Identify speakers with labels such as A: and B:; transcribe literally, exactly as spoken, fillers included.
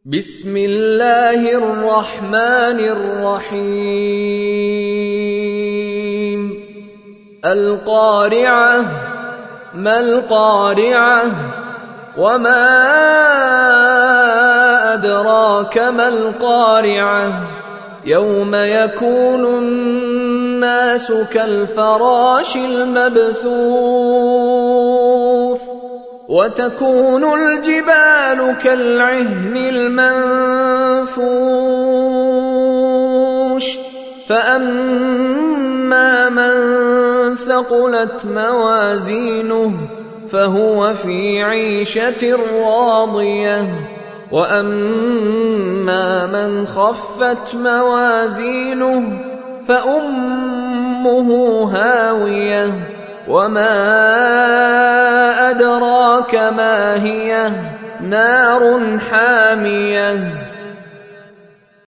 A: بسم الله الرحمن الرحيم القارعة ما القارعة وما أدراك ما القارعة يوم يكون الناس كالفراش المبثوث وتكون الجبال كالعهن المنفوش فأما من ثقلت موازينه فهو في عيشة راضية وأما من خفت موازينه فأمه هاوية وما أدراك ما هي نار حامية